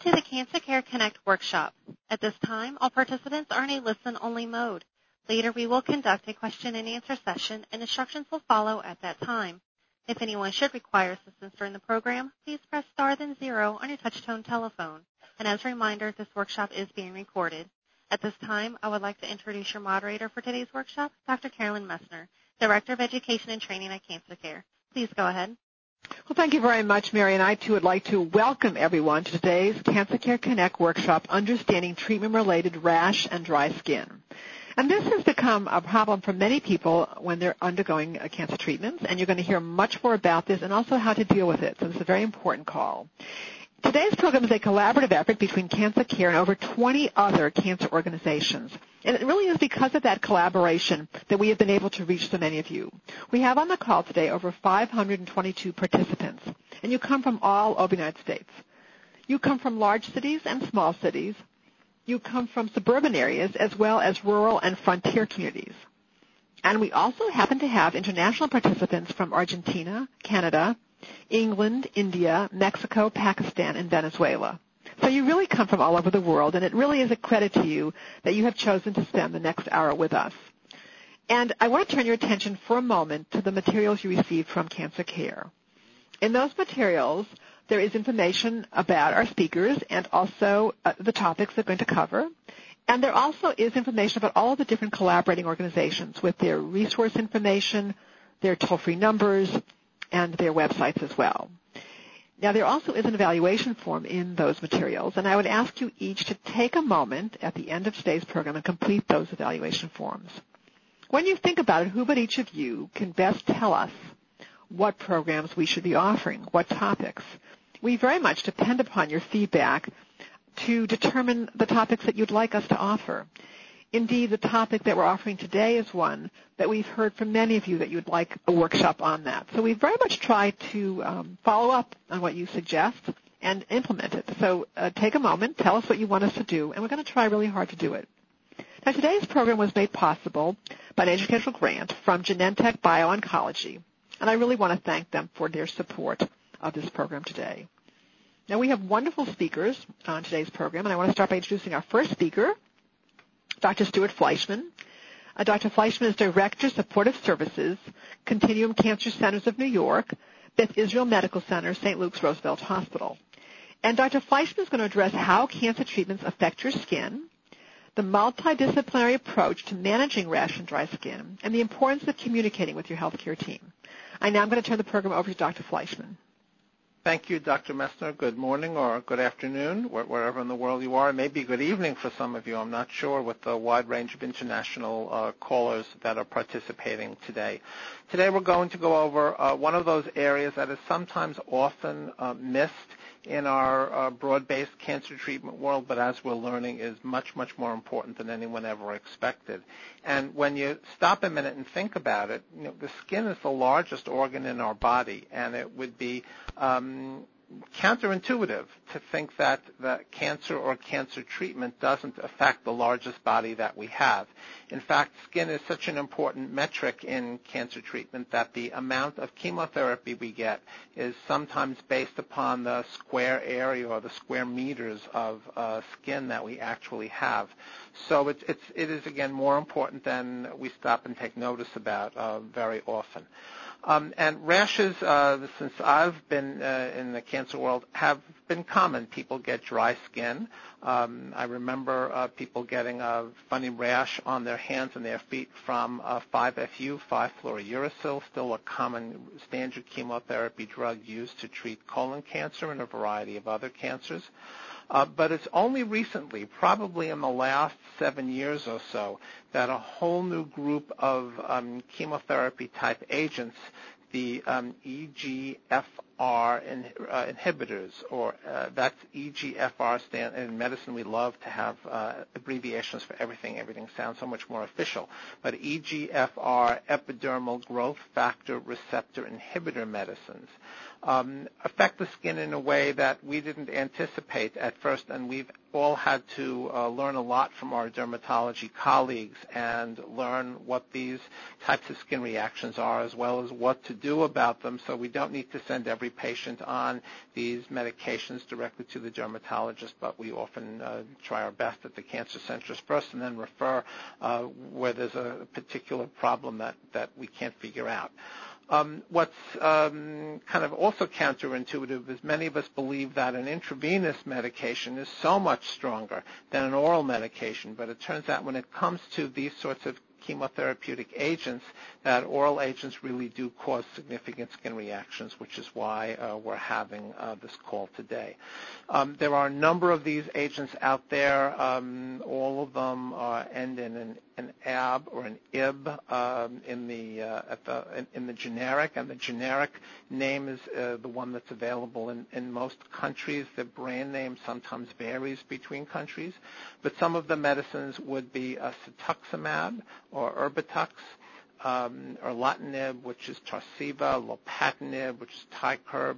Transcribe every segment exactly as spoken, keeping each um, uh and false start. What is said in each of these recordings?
to the Cancer Care Connect workshop. At this time, all participants are in a listen-only mode. Later, we will conduct a question-and-answer session, and instructions will follow at that time. If anyone should require assistance during the program, please press star then zero on your touch-tone telephone. And as a reminder, this workshop is being recorded. At this time, I would like to introduce your moderator for today's workshop, Doctor Carolyn Messner, Director of Education and Training at Cancer Care. Please go ahead. Well, thank you very much, Mary, and I, too, would like to welcome everyone to today's Cancer Care Connect workshop, Understanding Treatment-Related Rash and Dry Skin. And this has become a problem for many people when they're undergoing uh, cancer treatments, and you're going to hear much more about this and also how to deal with it, so it's a very important call. Today's program is a collaborative effort between Cancer Care and over twenty other cancer organizations. And it really is because of that collaboration that we have been able to reach so many of you. We have on the call today over five hundred twenty-two participants, and you come from all over the United States. You come from large cities and small cities. You come from suburban areas as well as rural and frontier communities. And we also happen to have international participants from Argentina, Canada, England, India, Mexico, Pakistan, and Venezuela. So you really come from all over the world, and it really is a credit to you that you have chosen to spend the next hour with us. And I want to turn your attention for a moment to the materials you received from Cancer Care. In those materials, there is information about our speakers and also uh, the topics they're going to cover. And there also is information about all of the different collaborating organizations with their resource information, their toll-free numbers, and their websites as well. Now, there also is an evaluation form in those materials, and I would ask you each to take a moment at the end of today's program and complete those evaluation forms. When you think about it, who but each of you can best tell us what programs we should be offering, what topics? We very much depend upon your feedback to determine the topics that you'd like us to offer. Indeed, the topic that we're offering today is one that we've heard from many of you that you'd like a workshop on that. So we very much try to um, follow up on what you suggest and implement it. So uh, take a moment, tell us what you want us to do, and we're going to try really hard to do it. Now, today's program was made possible by an educational grant from Genentech Bio-Oncology, and I really want to thank them for their support of this program today. Now, we have wonderful speakers on today's program, and I want to start by introducing our first speaker, Doctor Stuart Fleischman. Uh, Doctor Fleischman is Director, Supportive Services, Continuum Cancer Centers of New York, Beth Israel Medical Center, Saint Luke's Roosevelt Hospital. And Doctor Fleischman is going to address how cancer treatments affect your skin, the multidisciplinary approach to managing rash and dry skin, and the importance of communicating with your healthcare team. I now am going to turn the program over to Doctor Fleischman. Thank you, Doctor Messner. Good morning or good afternoon, wherever in the world you are. Maybe good evening for some of you. I'm not sure with the wide range of international uh, callers that are participating today. Today we're going to go over uh, one of those areas that is sometimes often uh, missed in our uh, broad-based cancer treatment world, but as we're learning is much, much more important than anyone ever expected. And when you stop a minute and think about it, you know, the skin is the largest organ in our body, and it would be um, counterintuitive to think that the cancer or cancer treatment doesn't affect the largest body that we have. In fact, skin is such an important metric in cancer treatment that the amount of chemotherapy we get is sometimes based upon the square area or the square meters of uh, skin that we actually have. So it's, it's, it is, again, more important than we stop and take notice about uh, very often. Um, and rashes, uh, since I've been uh, in the cancer world, have been common. People get dry skin. Um, I remember uh, people getting a funny rash on their hands and their feet from uh, five F U, five fluorouracil, still a common standard chemotherapy drug used to treat colon cancer and a variety of other cancers. Uh, but it's only recently, probably in the last seven years or so, that a whole new group of um, chemotherapy-type agents, the um, E G F R in, uh, inhibitors, or uh, that's E G F R stand. In medicine, we love to have uh, abbreviations for everything. Everything sounds so much more official. But E G F R, epidermal growth factor receptor inhibitor medicines, Um, affect the skin in a way that we didn't anticipate at first, and we've all had to uh, learn a lot from our dermatology colleagues and learn what these types of skin reactions are, as well as what to do about them, so we don't need to send every every patient on these medications directly to the dermatologist, but we often uh, try our best at the cancer centers first and then refer uh, where there's a particular problem that, that we can't figure out. Um, what's um, kind of also counterintuitive is many of us believe that an intravenous medication is so much stronger than an oral medication, but it turns out when it comes to these sorts of chemotherapeutic agents, that oral agents really do cause significant skin reactions, which is why uh, we're having uh, this call today. Um, there are a number of these agents out there. Um, all of them uh, end in an, an ab or an ib um, in the uh, at the in, in the generic, and the generic name is uh, the one that's available in, in most countries. The brand name sometimes varies between countries, but some of the medicines would be uh, cetuximab or Erbitux, um, or Erlotinib, which is Tarceva, Lopatinib, which is Tykerb,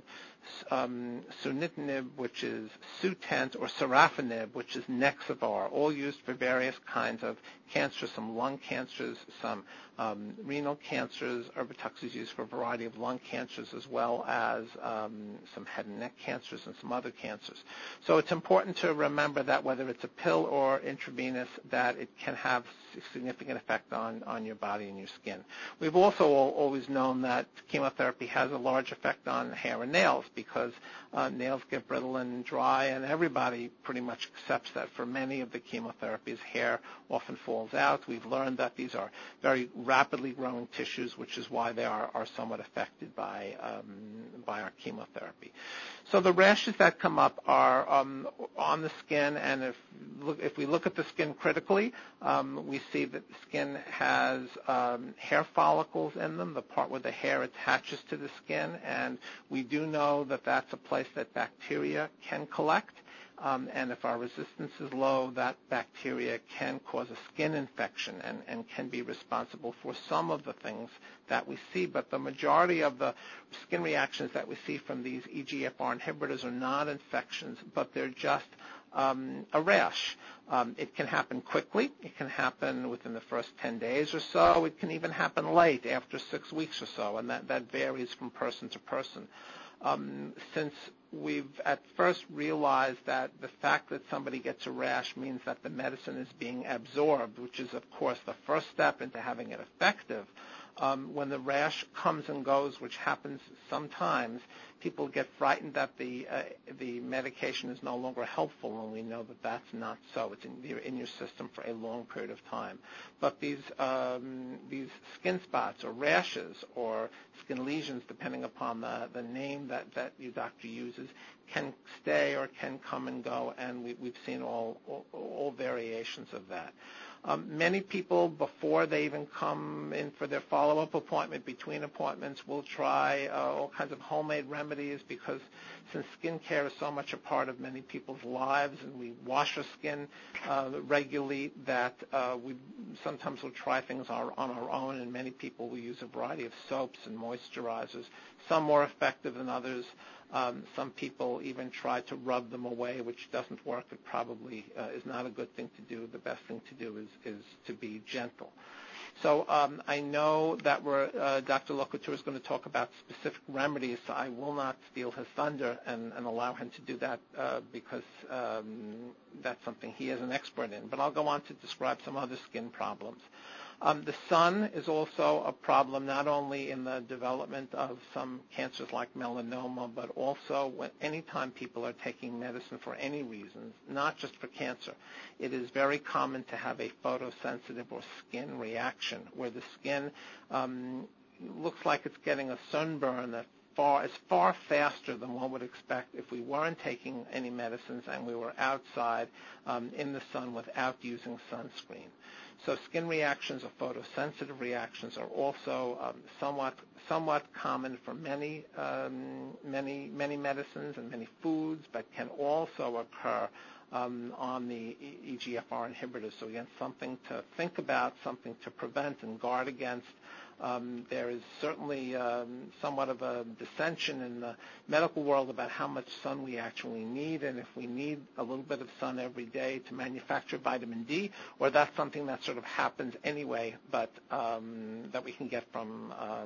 um, Sunitinib, which is Sutent, or Sorafenib, which is Nexavar, all used for various kinds of cancers, some lung cancers, some um, renal cancers. Erbitux is used for a variety of lung cancers as well as um, some head and neck cancers and some other cancers. So it's important to remember that whether it's a pill or intravenous, that it can have significant effect on, on your body and your skin. We've also all, always known that chemotherapy has a large effect on hair and nails because uh, nails get brittle and dry, and everybody pretty much accepts that for many of the chemotherapies, hair often falls out. We've learned that these are very rapidly growing tissues, which is why they are, are somewhat affected by, um, by our chemotherapy. So the rashes that come up are um, on the skin, and if, look, if we look at the skin critically, um, we see that the skin has um, hair follicles in them, the part where the hair attaches to the skin, and we do know that that's a place that bacteria can collect. Um, and if our resistance is low, that bacteria can cause a skin infection and, and can be responsible for some of the things that we see. But the majority of the skin reactions that we see from these E G F R inhibitors are not infections, but they're just um, a rash. Um, it can happen quickly. It can happen within the first ten days or so. It can even happen late, after six weeks or so, and that, that varies from person to person. Um, since we've at first realized that the fact that somebody gets a rash means that the medicine is being absorbed, which is, of course, the first step into having it effective, um, when the rash comes and goes, which happens sometimes, people get frightened that the uh, the medication is no longer helpful, and we know that that's not so. It's in, in your system for a long period of time. But these um, these skin spots or rashes or skin lesions, depending upon the, the name that, that your doctor uses, can stay or can come and go, and we, we've seen all, all, all variations of that. Um, many people, before they even come in for their follow-up appointment, between appointments, will try uh, all kinds of homemade remedies because since skincare is so much a part of many people's lives and we wash our skin uh, regularly, that uh, we sometimes will try things on our own, and many people will use a variety of soaps and moisturizers, some more effective than others. Um, some people even try to rub them away, which doesn't work. It probably uh, is not a good thing to do. The best thing to do is, is to be gentle. So um, I know that we're, uh, Doctor Locouture is going to talk about specific remedies, so I will not steal his thunder and, and allow him to do that uh, because um, that's something he is an expert in. But I'll go on to describe some other skin problems. Um, the sun is also a problem, not only in the development of some cancers like melanoma, but also when anytime people are taking medicine for any reason, not just for cancer. It is very common to have a photosensitive or skin reaction where the skin um, looks like it's getting a sunburn that far is far faster than one would expect if we weren't taking any medicines and we were outside um, in the sun without using sunscreen. So skin reactions or photosensitive reactions are also um, somewhat somewhat common for many um, many many medicines and many foods, but can also occur um, on the E G F R inhibitors. So again, something to think about, something to prevent and guard against. Um, there is certainly um, somewhat of a dissension in the medical world about how much sun we actually need, and if we need a little bit of sun every day to manufacture vitamin D, or that's something that sort of happens anyway, but um, that we can get from um,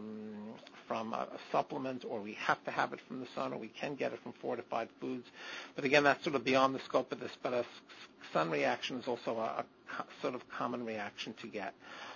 from a, a supplement, or we have to have it from the sun, or we can get it from fortified foods. But again, that's sort of beyond the scope of this. But a sun reaction is also a, a sort of common reaction to get.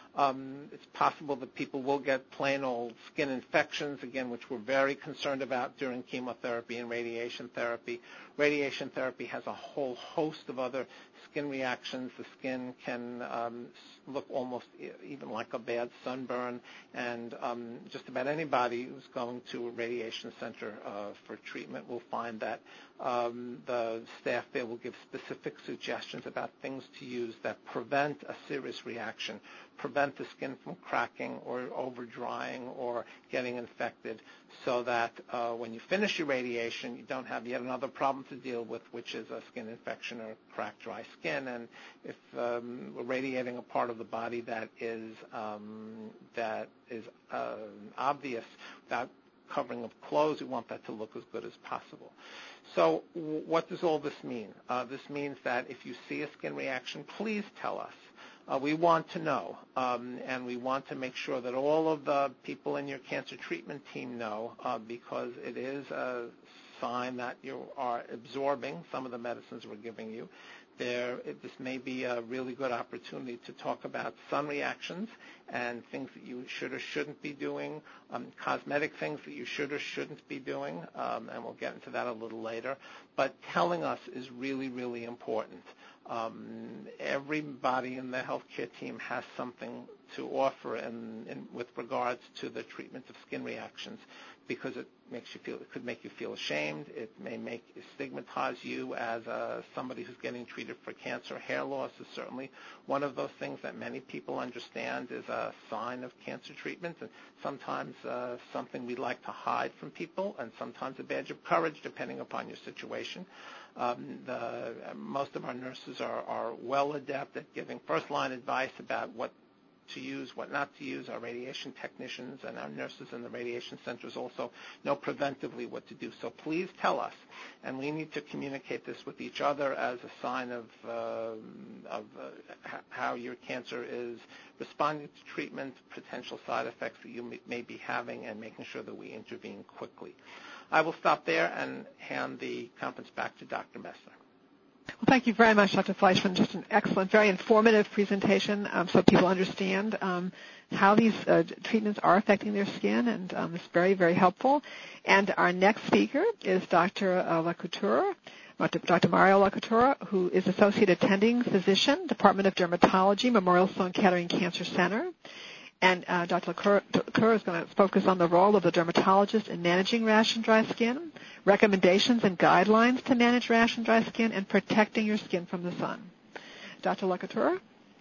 Um, it's possible that people will get plain old skin infections, again, which we're very concerned about during chemotherapy and radiation therapy. Radiation therapy has a whole host of other skin reactions. The skin can um, look almost even like a bad sunburn, and um, just about anybody who's going to a radiation center uh, for treatment will find that um, the staff there will give specific suggestions about things to use that prevent a serious reaction, prevent the skin from cracking or over drying or getting infected, so that uh, when you finish your radiation, you don't have yet another problem to deal with, which is a skin infection or cracked, dry skin. And if um, we're radiating a part of the body that is um, that is uh, obvious without covering of clothes, we want that to look as good as possible. So what does all this mean? Uh, this means that if you see a skin reaction, please tell us. Uh, we want to know, um, and we want to make sure that all of the people in your cancer treatment team know, uh, because it is a sign that you are absorbing some of the medicines we're giving you. There, it, this may be a really good opportunity to talk about sun reactions and things that you should or shouldn't be doing, um, cosmetic things that you should or shouldn't be doing, um, and we'll get into that a little later. But telling us is really, really important. Um, everybody in the healthcare team has something to offer in, in, with regards to the treatment of skin reactions, because it makes you feel, it could make you feel ashamed. It may make stigmatize you as uh, somebody who's getting treated for cancer. Hair loss is certainly one of those things that many people understand is a sign of cancer treatment, and sometimes uh, something we like to hide from people, and sometimes a badge of courage, depending upon your situation. Um, the, most of our nurses are, are well adept at giving first-line advice about what to use, what not to use. Our radiation technicians and our nurses in the radiation centers also know preventively what to do. So please tell us, and we need to communicate this with each other as a sign of, uh, of uh, how your cancer is responding to treatment, potential side effects that you may be having, and making sure that we intervene quickly. I will stop there and hand the conference back to Doctor Messner. Well, thank you very much, Doctor Fleischman. Just an excellent, very informative presentation, um, so people understand um, how these uh, treatments are affecting their skin, and um, it's very, very helpful. And our next speaker is Doctor Uh, Lacouture, Doctor Mario Lacouture, who is Associate Attending Physician, Department of Dermatology, Memorial Sloan Kettering Cancer Center. And uh, Doctor Lacouture is going to focus on the role of the dermatologist in managing rash and dry skin, recommendations and guidelines to manage rash and dry skin, and protecting your skin from the sun. Doctor Lacouture?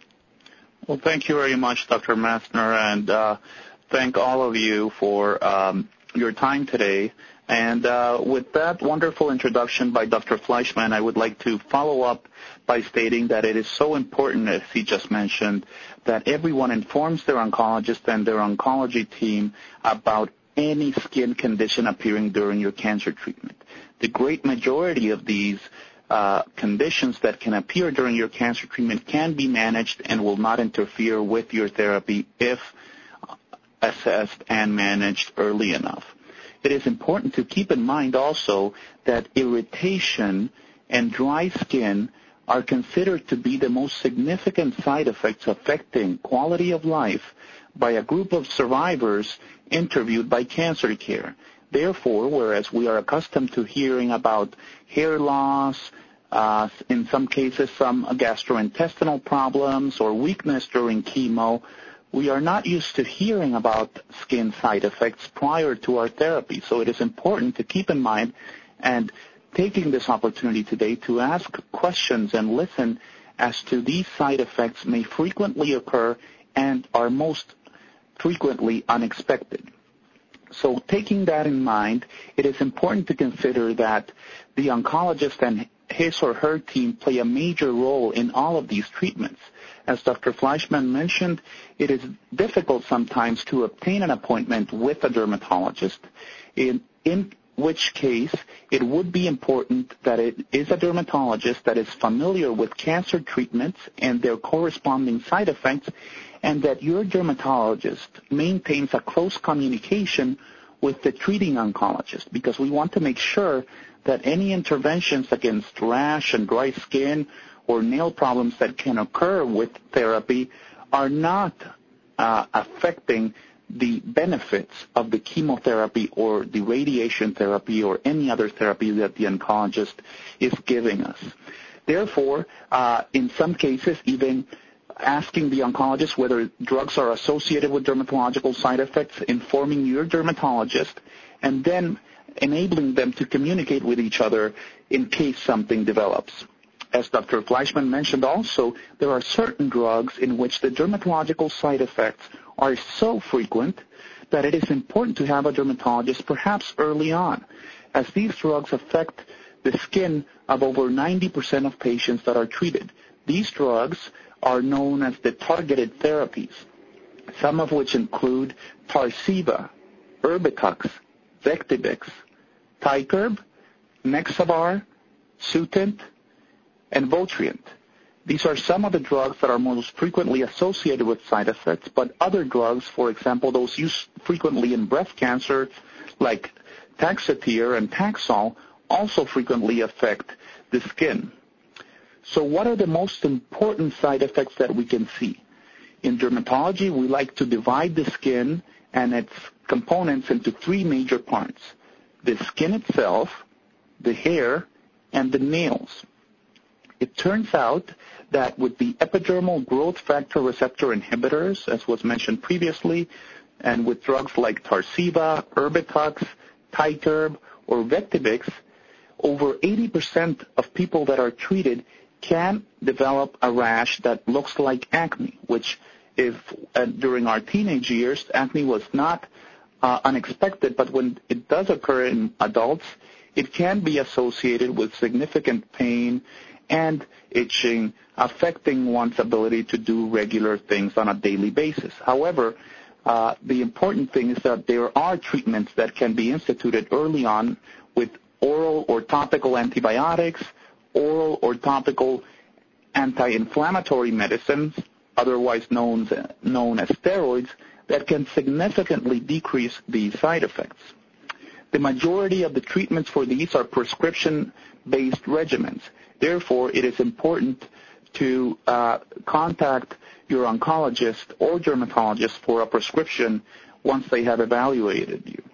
Well, thank you very much, Doctor Messner, and uh, thank all of you for um, your time today. And uh, with that wonderful introduction by Doctor Fleischman, I would like to follow up by stating that it is so important, as he just mentioned, that everyone informs their oncologist and their oncology team about any skin condition appearing during your cancer treatment. The great majority of these uh, conditions that can appear during your cancer treatment can be managed and will not interfere with your therapy if assessed and managed early enough. It is important to keep in mind also that irritation and dry skin are considered to be the most significant side effects affecting quality of life by a group of survivors interviewed by Cancer Care. Therefore, whereas we are accustomed to hearing about hair loss, uh, in some cases some gastrointestinal problems or weakness during chemo, we are not used to hearing about skin side effects prior to our therapy. So it is important to keep in mind, and taking this opportunity today to ask questions and listen as to these side effects may frequently occur and are most frequently unexpected. So taking that in mind, it is important to consider that the oncologist and his or her team play a major role in all of these treatments. As Doctor Fleischman mentioned, it is difficult sometimes to obtain an appointment with a dermatologist, in, in which case it would be important that it is a dermatologist that is familiar with cancer treatments and their corresponding side effects, and that your dermatologist maintains a close communication with the treating oncologist, because we want to make sure that any interventions against rash and dry skin or nail problems that can occur with therapy are not uh, affecting the benefits of the chemotherapy or the radiation therapy or any other therapy that the oncologist is giving us. Therefore, uh, in some cases, even asking the oncologist whether drugs are associated with dermatological side effects, informing your dermatologist, and then enabling them to communicate with each other in case something develops. As Doctor Fleischman mentioned also, there are certain drugs in which the dermatological side effects are so frequent that it is important to have a dermatologist perhaps early on, as these drugs affect the skin of over ninety percent of patients that are treated. These drugs are known as the targeted therapies, some of which include Tarceva, Erbitux, Vectibix, Tykerb, Nexavar, Sutent, and Votrient. These are some of the drugs that are most frequently associated with side effects, but other drugs, for example, those used frequently in breast cancer, like Taxotere and Taxol, also frequently affect the skin. So what are the most important side effects that we can see? In dermatology, we like to divide the skin and its components into three major parts: the skin itself, the hair, and the nails. It turns out that with the epidermal growth factor receptor inhibitors, as was mentioned previously, and with drugs like Tarceva, Erbitux, Tykerb, or Vectibix, over eighty percent of people that are treated can develop a rash that looks like acne, which if uh, during our teenage years, acne was not uh, unexpected, but when it does occur in adults, it can be associated with significant pain and itching, affecting one's ability to do regular things on a daily basis. However, uh, the important thing is that there are treatments that can be instituted early on with oral or topical antibiotics, oral or topical anti-inflammatory medicines, otherwise known, known as steroids, that can significantly decrease these side effects. The majority of the treatments for these are prescription-based regimens. Therefore, it is important to uh, contact your oncologist or dermatologist for a prescription once they have evaluated you.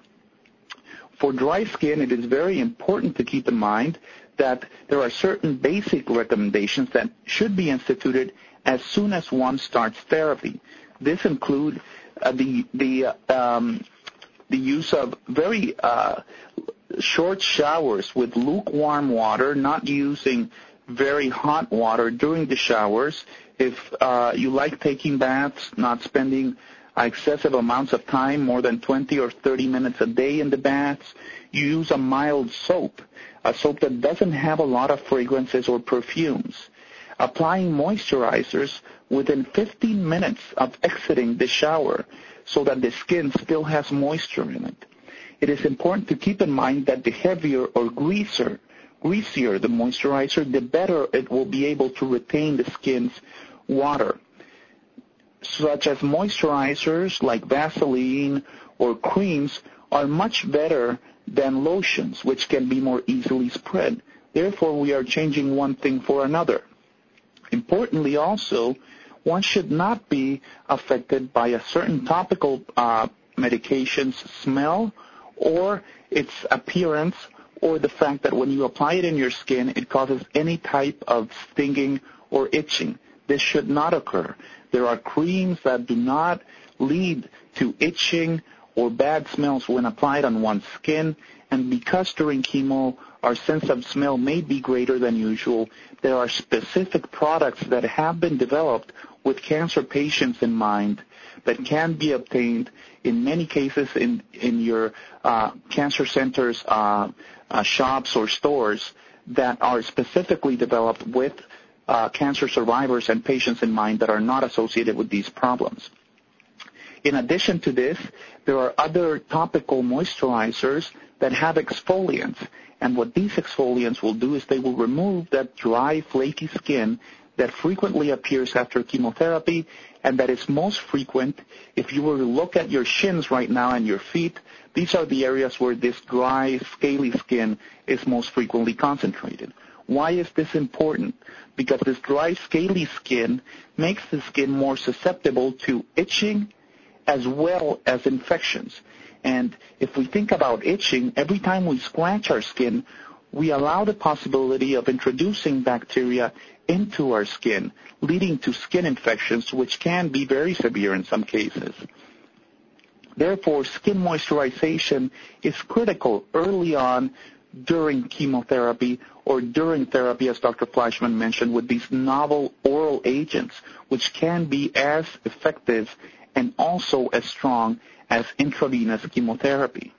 For dry skin, it is very important to keep in mind that there are certain basic recommendations that should be instituted as soon as one starts therapy. This includes uh, the the um, the use of very uh, short showers with lukewarm water, not using very hot water during the showers. If uh, you like taking baths, not spending excessive amounts of time, more than twenty or thirty minutes a day in the baths, you use a mild soap, a soap that doesn't have a lot of fragrances or perfumes. Applying moisturizers within fifteen minutes of exiting the shower so that the skin still has moisture in it. It is important to keep in mind that the heavier or greasier, greasier the moisturizer, the better it will be able to retain the skin's water. Such as moisturizers like Vaseline or creams are much better than lotions, which can be more easily spread. Therefore, we are changing one thing for another. Importantly also, one should not be affected by a certain topical uh, medication's smell or its appearance, or the fact that when you apply it in your skin, it causes any type of stinging or itching. This should not occur. There are creams that do not lead to itching or bad smells when applied on one's skin, and because during chemo our sense of smell may be greater than usual, there are specific products that have been developed with cancer patients in mind that can be obtained in many cases in, in your uh, cancer centers, uh, uh, shops, or stores that are specifically developed with uh, cancer survivors and patients in mind that are not associated with these problems. In addition to this, there are other topical moisturizers that have exfoliants. And what these exfoliants will do is they will remove that dry, flaky skin that frequently appears after chemotherapy, and that is most frequent. If you were to look at your shins right now and your feet, these are the areas where this dry, scaly skin is most frequently concentrated. Why is this important? Because this dry, scaly skin makes the skin more susceptible to itching as well as infections. And if we think about itching, every time we scratch our skin, we allow the possibility of introducing bacteria into our skin, leading to skin infections, which can be very severe in some cases. Therefore, skin moisturization is critical early on during chemotherapy or during therapy, as Doctor Fleischman mentioned, with these novel oral agents, which can be as effective and also as strong as intravenous chemotherapy.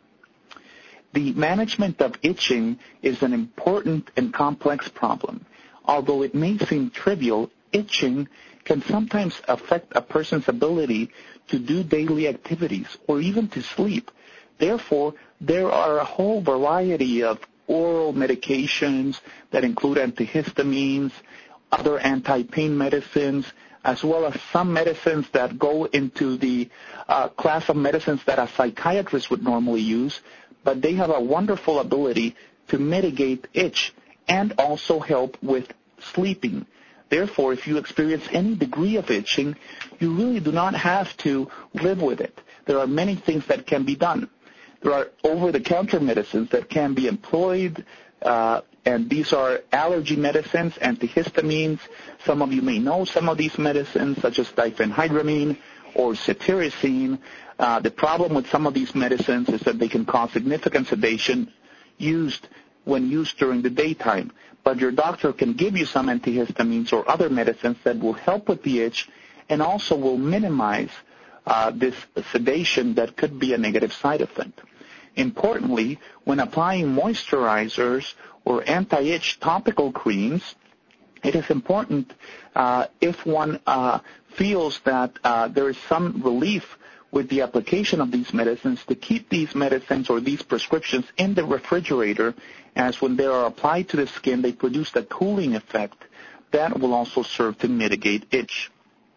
The management of itching is an important and complex problem. Although it may seem trivial, itching can sometimes affect a person's ability to do daily activities or even to sleep. Therefore, there are a whole variety of oral medications that include antihistamines, other anti-pain medicines, as well as some medicines that go into the uh, class of medicines that a psychiatrist would normally use, but they have a wonderful ability to mitigate itch and also help with sleeping. Therefore, if you experience any degree of itching, you really do not have to live with it. There are many things that can be done. There are over-the-counter medicines that can be employed, uh, and these are allergy medicines, antihistamines. Some of you may know some of these medicines, such as diphenhydramine or cetirizine. Uh, the problem with some of these medicines is that they can cause significant sedation used when used during the daytime. But your doctor can give you some antihistamines or other medicines that will help with the itch and also will minimize uh, this sedation that could be a negative side effect. Importantly, when applying moisturizers or anti-itch topical creams, it is important uh, if one uh, feels that uh, there is some relief with the application of these medicines to keep these medicines or these prescriptions in the refrigerator, as when they are applied to the skin, they produce a cooling effect that will also serve to mitigate itch.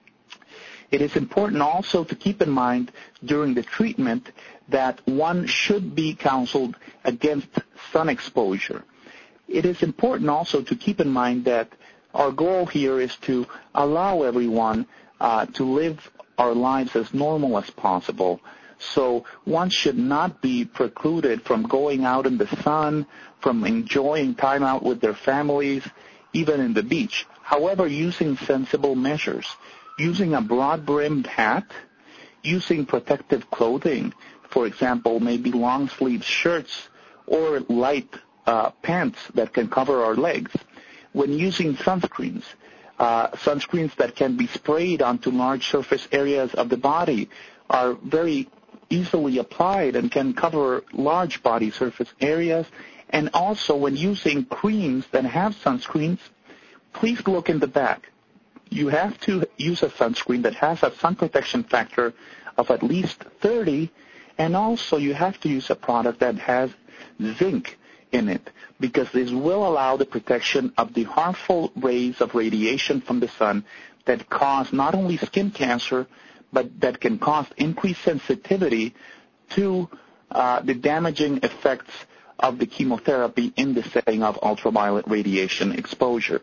It is important also to keep in mind during the treatment that one should be counseled against sun exposure. It is important also to keep in mind that our goal here is to allow everyone uh, to live our lives as normal as possible. So one should not be precluded from going out in the sun, from enjoying time out with their families, even in the beach. However, using sensible measures, using a broad-brimmed hat, using protective clothing, for example, maybe long-sleeve shirts or light uh, pants that can cover our legs. When using sunscreens, uh, sunscreens that can be sprayed onto large surface areas of the body are very easily applied and can cover large body surface areas. And also when using creams that have sunscreens, please look in the back. You have to use a sunscreen that has a sun protection factor of at least thirty, and also you have to use a product that has zinc in it, because this will allow the protection of the harmful rays of radiation from the sun that cause not only skin cancer, but that can cause increased sensitivity to uh, the damaging effects of the chemotherapy in the setting of ultraviolet radiation exposure.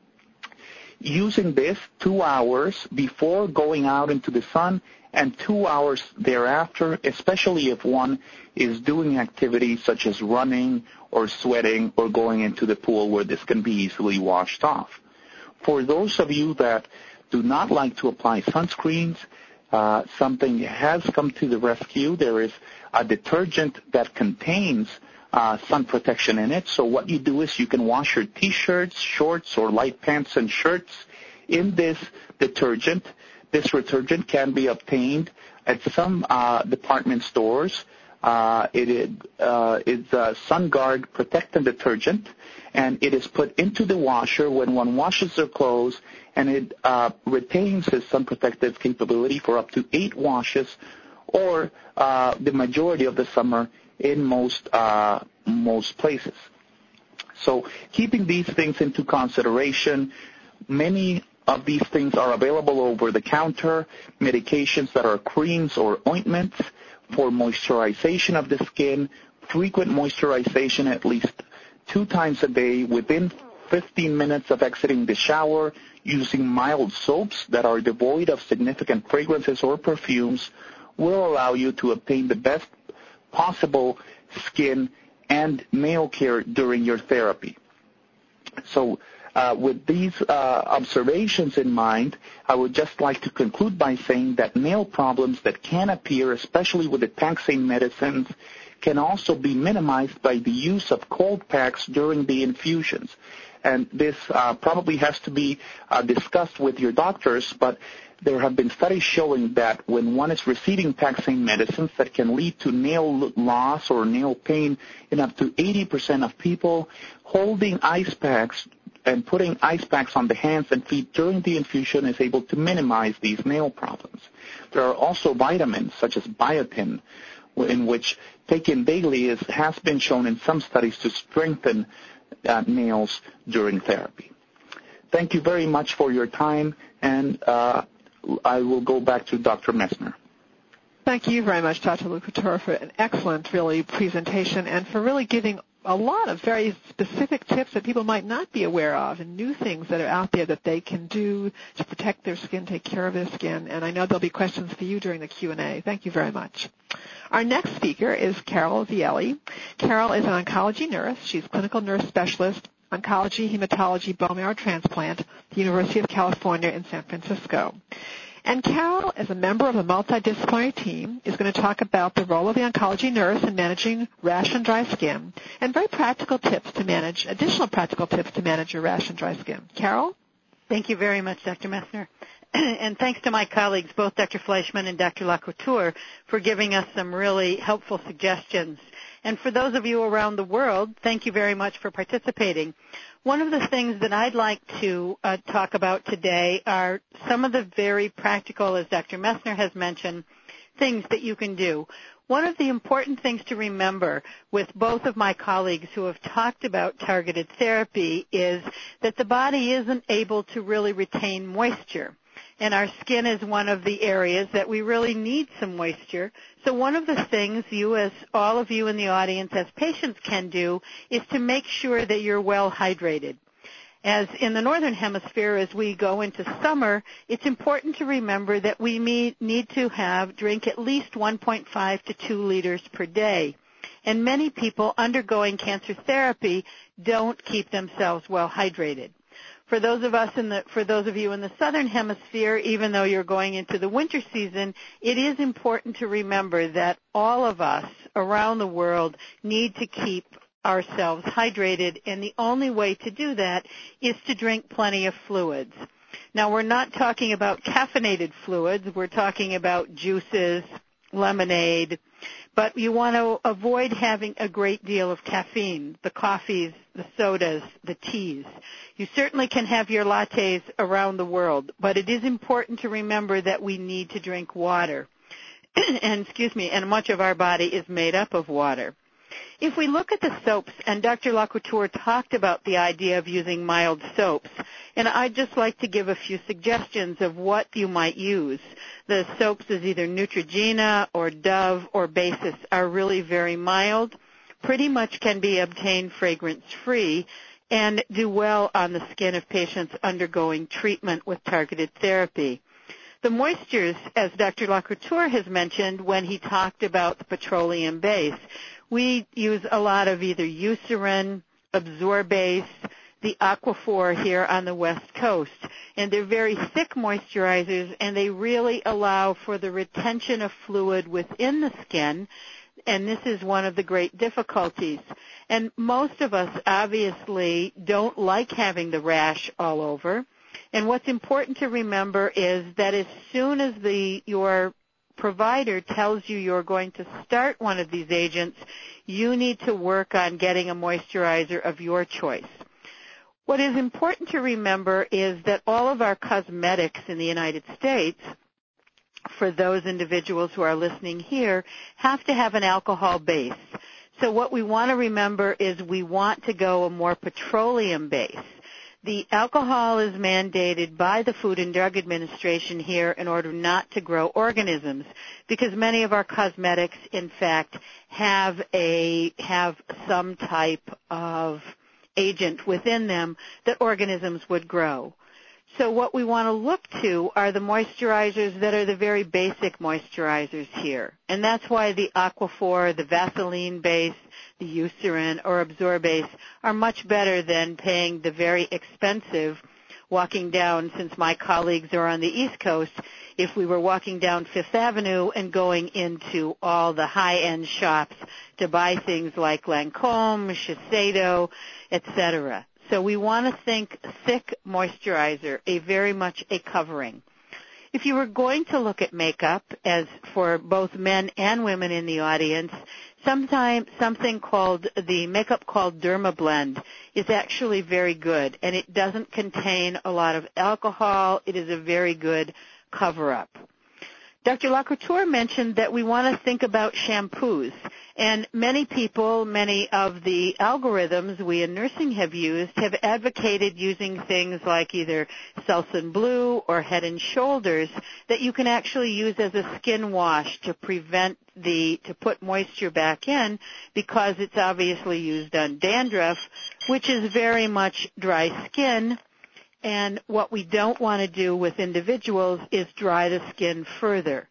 Using this two hours before going out into the sun and two hours thereafter, especially if one is doing activities such as running or sweating or going into the pool where this can be easily washed off. For those of you that do not like to apply sunscreens, uh, something has come to the rescue. There is a detergent that contains Uh, sun protection in it. So what you do is you can wash your T-shirts, shorts, or light pants and shirts in this detergent. This detergent can be obtained at some uh, department stores. Uh, it is uh, it's a SunGuard protectant detergent, and it is put into the washer when one washes their clothes, and it uh, retains its sun protective capability for up to eight washes, or uh, the majority of the summer in most uh, most places. So keeping these things into consideration, many of these things are available over the counter, medications that are creams or ointments for moisturization of the skin, frequent moisturization at least two times a day within fifteen minutes of exiting the shower, using mild soaps that are devoid of significant fragrances or perfumes will allow you to obtain the best possible skin and nail care during your therapy. So uh, with these uh, observations in mind, I would just like to conclude by saying that nail problems that can appear, especially with the taxane medicines, can also be minimized by the use of cold packs during the infusions. And this uh, probably has to be uh, discussed with your doctors, but there have been studies showing that when one is receiving taxane medicines that can lead to nail loss or nail pain in up to eighty percent of people, holding ice packs and putting ice packs on the hands and feet during the infusion is able to minimize these nail problems. There are also vitamins such as biotin, in which taken daily is, has been shown in some studies to strengthen uh, nails during therapy. Thank you very much for your time, and uh, I will go back to Doctor Messner. Thank you very much, Doctor LoCouture, for an excellent, really, presentation and for really giving a lot of very specific tips that people might not be aware of and new things that are out there that they can do to protect their skin, take care of their skin. And I know there'll be questions for you during the Q and A. Thank you very much. Our next speaker is Carol Vielle. Carol is an oncology nurse. She's clinical nurse specialist, oncology, hematology, bone marrow transplant at the University of California in San Francisco. And Carol, as a member of a multidisciplinary team, is going to talk about the role of the oncology nurse in managing rash and dry skin and very practical tips to manage, additional practical tips to manage your rash and dry skin. Carol? Thank you very much, Doctor Messner. And thanks to my colleagues, both Doctor Fleischman and Doctor LaCouture, for giving us some really helpful suggestions. And for those of you around the world, thank you very much for participating. One of the things that I'd like to uh, talk about today are some of the very practical, as Doctor Messner has mentioned, things that you can do. One of the important things to remember with both of my colleagues who have talked about targeted therapy is that the body isn't able to really retain moisture. And our skin is one of the areas that we really need some moisture. So one of the things you, as all of you in the audience, as patients can do is to make sure that you're well hydrated. As in the Northern Hemisphere, as we go into summer, it's important to remember that we need to have, drink at least one point five to two liters per day. And many people undergoing cancer therapy don't keep themselves well hydrated. For those of us in the, for those of you in the Southern Hemisphere, even though you're going into the winter season, it is important to remember that all of us around the world need to keep ourselves hydrated, and the only way to do that is to drink plenty of fluids. Now, we're not talking about caffeinated fluids. We're talking about juices, lemonade, but you want to avoid having a great deal of caffeine, the coffees, the sodas, the teas. You certainly can have your lattes around the world, but it is important to remember that we need to drink water. and, excuse me, and much of our body is made up of water. If we look at the soaps, and Doctor LaCouture talked about the idea of using mild soaps, and I'd just like to give a few suggestions of what you might use. The soaps is either Neutrogena or Dove or Basis are really very mild, pretty much can be obtained fragrance-free, and do well on the skin of patients undergoing treatment with targeted therapy. The moistures, as Doctor LaCouture has mentioned when he talked about the petroleum base, we use a lot of either Eucerin, Absorbase, the Aquaphor here on the West Coast. And they're very thick moisturizers, and they really allow for the retention of fluid within the skin, and this is one of the great difficulties. And most of us obviously don't like having the rash all over. And what's important to remember is that as soon as the your provider tells you you're going to start one of these agents, you need to work on getting a moisturizer of your choice. What is important to remember is that all of our cosmetics in the United States, for those individuals who are listening here, have to have an alcohol base. So what we want to remember is we want to go a more petroleum base. the alcohol is mandated by the Food and Drug Administration here in order not to grow organisms, because many of our cosmetics, in fact, have a have some type of agent within them that organisms would grow. So what we want to look to are the moisturizers that are the very basic moisturizers here. And that's why the Aquaphor, the Vaseline base, the Eucerin, or Absorbase are much better than paying the very expensive walking down, since my colleagues are on the East Coast, if we were walking down Fifth Avenue and going into all the high-end shops to buy things like Lancome, Shiseido, et cetera. So we want to think thick moisturizer, a very much a covering. If you were going to look at makeup, as for both men and women in the audience, sometimes something called the makeup called Dermablend is actually very good, and it doesn't contain a lot of alcohol. It is a very good cover-up. Doctor Lacouture mentioned that we want to think about shampoos, and many people, many of the algorithms we in nursing have used have advocated using things like either Selsun Blue or Head and Shoulders that you can actually use as a skin wash to prevent the, to put moisture back in, because it's obviously used on dandruff, which is very much dry skin. And what we don't want to do with individuals is dry the skin further.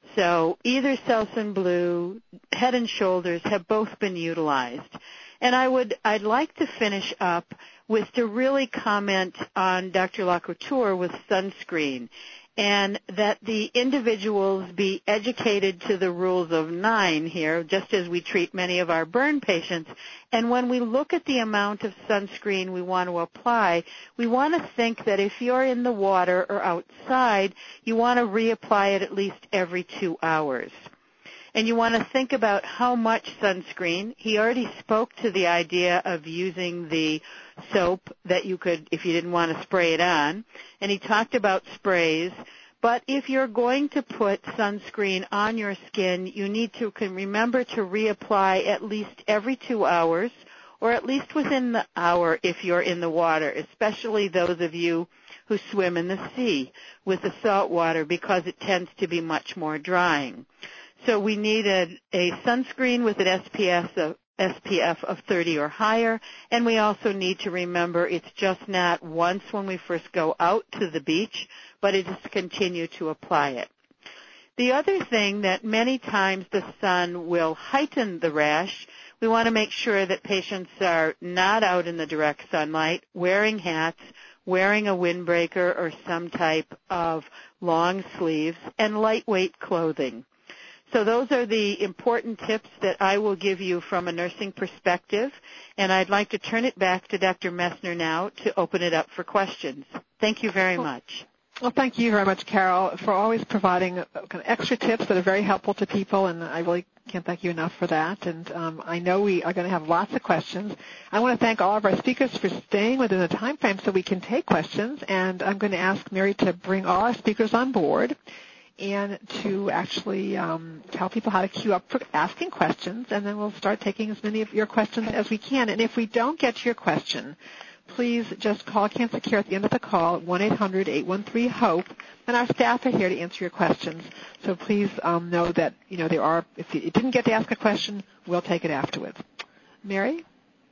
So either Selsun Blue, Head and Shoulders have both been utilized. And I would, I'd like to finish up with to really comment on Doctor Lacouture with sunscreen, and that the individuals be educated to the rules of nine here, just as we treat many of our burn patients. And when we look at the amount of sunscreen we want to apply, we want to think that if you're in the water or outside, you want to reapply it at least every two hours. And you want to think about how much sunscreen. He already spoke to the idea of using the soap that you could, if you didn't want to spray it on. And he talked about sprays. But if you're going to put sunscreen on your skin, you need to can remember to reapply at least every two hours, or at least within the hour if you're in the water, especially those of you who swim in the sea with the salt water, because it tends to be much more drying. So we need a, a sunscreen with an S P F of, S P F of thirty or higher, and we also need to remember it's just not once when we first go out to the beach, but it is to continue to apply it. The other thing that many times the sun will heighten the rash, we want to make sure that patients are not out in the direct sunlight, wearing hats, wearing a windbreaker or some type of long sleeves, and lightweight clothing. So those are the important tips that I will give you from a nursing perspective, and I'd like to turn it back to Doctor Messner now to open it up for questions. Thank you very much. Well, thank you very much, Carol, for always providing kind of extra tips that are very helpful to people, and I really can't thank you enough for that. And um, I know we are going to have lots of questions. I want to thank all of our speakers for staying within the time frame so we can take questions, and I'm going to ask Mary to bring all our speakers on board and to actually um, tell people how to queue up for asking questions, and then we'll start taking as many of your questions as we can. And if we don't get to your question, please just call Cancer Care at the end of the call at one eight hundred eight one three HOPE, and our staff are here to answer your questions. So please um, know that, you know, there are, if you didn't get to ask a question, we'll take it afterwards. Mary?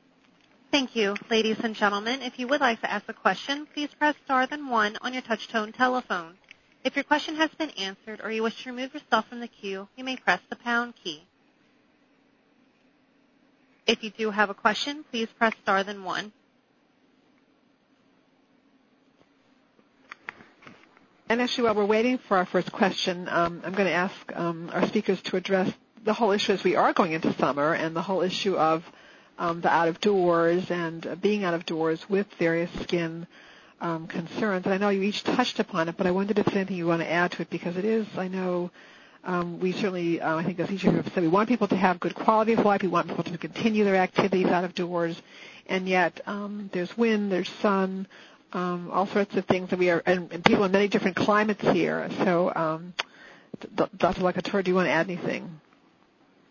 Thank you. Ladies and gentlemen, if you would like to ask a question, please press star then one on your touch-tone telephone. If your question has been answered or you wish to remove yourself from the queue, you may press the pound key. If you do have a question, please press star then one. And actually, while we're waiting for our first question, um, I'm going to ask um, our speakers to address the whole issue as we are going into summer, and the whole issue of um, the out-of-doors and uh, being out-of-doors with various skin Um, concerns. And I know you each touched upon it, but I wondered if there's anything you want to add to it, because it is, I know, um, we certainly, uh, I think as each of you have said, we want people to have good quality of life. We want people to continue their activities out of doors, and yet um, there's wind, there's sun, um, all sorts of things that we are, and, and people in many different climates here. So, um, Doctor Lacouture, do you want to add anything?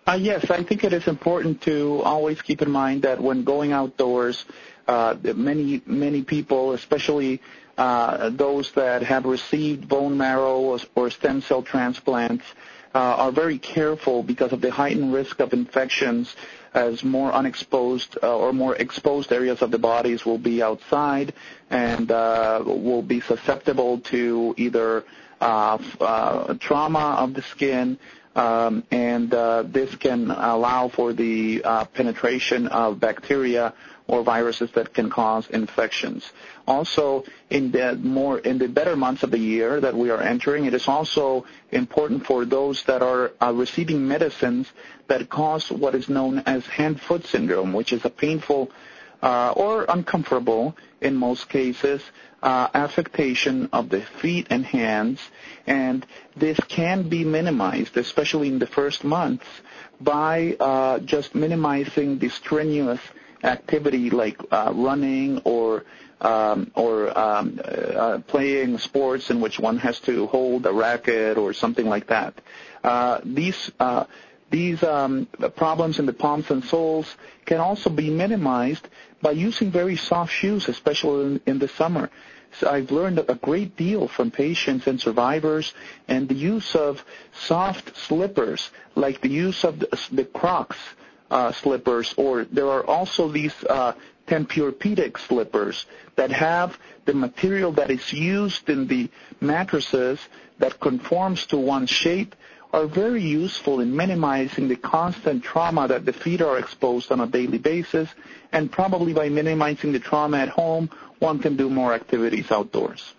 Uh, yes, I think it is important to always keep in mind that when going outdoors, uh, many many people, especially uh, those that have received bone marrow or, or stem cell transplants, uh, are very careful because of the heightened risk of infections, as more unexposed uh, or more exposed areas of the bodies will be outside and uh, will be susceptible to either uh, uh, trauma of the skin. Um, and uh, this can allow for the uh, penetration of bacteria or viruses that can cause infections. Also, in the more in the better months of the year that we are entering, it is also important for those that are uh, receiving medicines that cause what is known as hand-foot syndrome, which is a painful uh, or uncomfortable, in most cases, uh, affectation of the feet and hands. And this can be minimized, especially in the first months, by uh, just minimizing the strenuous activity like uh, running or um, or um, uh, playing sports in which one has to hold a racket or something like that. Uh, these uh, these um, problems in the palms and soles can also be minimized by using very soft shoes, especially in, in the summer. So I've learned a great deal from patients and survivors, and the use of soft slippers, like the use of the, the Crocs uh, slippers, or there are also these uh, Tempur-Pedic slippers that have the material that is used in the mattresses that conforms to one's shape, are very useful in minimizing the constant trauma that the feet are exposed on a daily basis, and probably by minimizing the trauma at home, one can do more activities outdoors.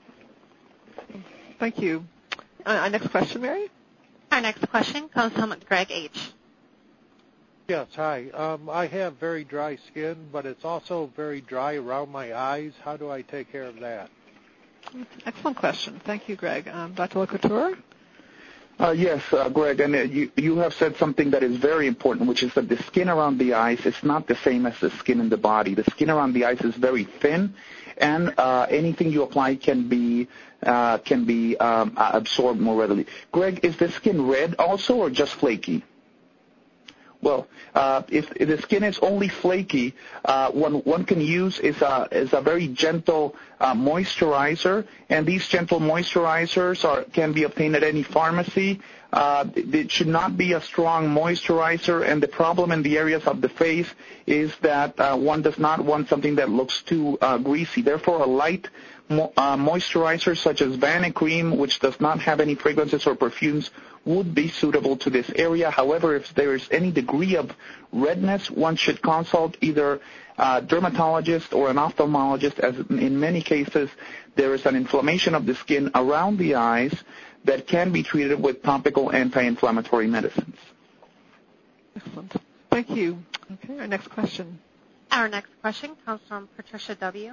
Thank you. Uh, our next question, Mary? Our next question comes from Greg H. Yes, hi. Um, I have very dry skin, but it's also very dry around my eyes. How do I take care of that? Excellent question. Thank you, Greg. Um, Doctor LeCouture? Uh, yes, uh, Greg, and uh, you, you have said something that is very important, which is that the skin around the eyes is not the same as the skin in the body. The skin around the eyes is very thin, and uh, anything you apply can be uh, can be um, absorbed more readily. Greg, is the skin red also or just flaky? Well, uh, if, if the skin is only flaky, uh, one one can use is a is a very gentle uh, moisturizer, and these gentle moisturizers are can be obtained at any pharmacy. Uh, it should not be a strong moisturizer, and the problem in the areas of the face is that uh, one does not want something that looks too uh, greasy. Therefore, a light mo- uh, moisturizer such as Vanicream, which does not have any fragrances or perfumes, would be suitable to this area. However, if there is any degree of redness, one should consult either a dermatologist or an ophthalmologist, as in many cases there is an inflammation of the skin around the eyes that can be treated with topical anti-inflammatory medicines. Excellent. Thank you. Okay, our next question. Our next question comes from Patricia W.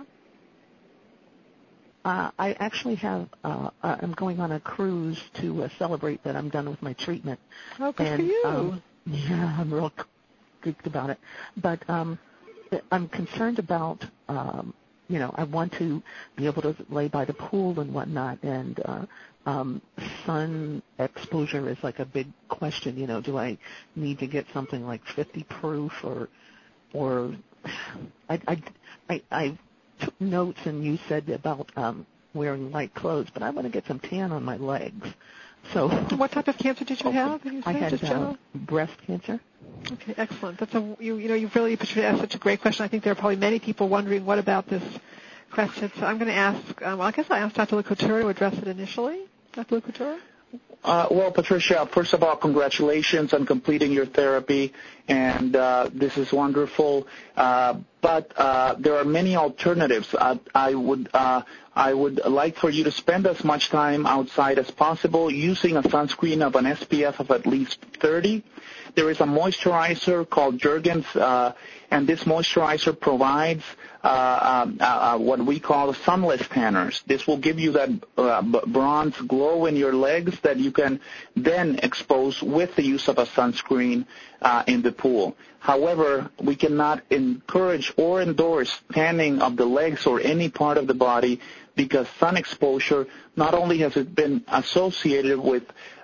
Uh, I actually have, uh, I'm going on a cruise to uh, celebrate that I'm done with my treatment. Oh, good and, for you. Um, yeah, I'm real geeked about it. But um, I'm concerned about, um, you know, I want to be able to lay by the pool and whatnot, and uh, um, sun exposure is like a big question. You know, do I need to get something like fifty proof, or, or I, I, I, I took notes, and you said about um, wearing light clothes, but I want to get some tan on my legs. So, what type of cancer did you okay. have? Did you say? I had Just uh, breast cancer. Okay, excellent. That's a you, you know you've really asked such a great question. I think there are probably many people wondering what about this question. So I'm going to ask. Um, well, I guess I asked Doctor LeCouture to address it initially. Doctor LeCouture. Uh, well, Patricia, first of all, congratulations on completing your therapy, and uh, this is wonderful. Uh, but uh, there are many alternatives. I, I would uh, I would like for you to spend as much time outside as possible using a sunscreen of an S P F of at least thirty. There is a moisturizer called Jergens, uh, and this moisturizer provides uh, uh, uh, what we call sunless tanners. This will give you that uh, bronze glow in your legs that you can then expose with the use of a sunscreen uh, in the pool. However, we cannot encourage or endorse tanning of the legs or any part of the body, because sun exposure, not only has it been associated with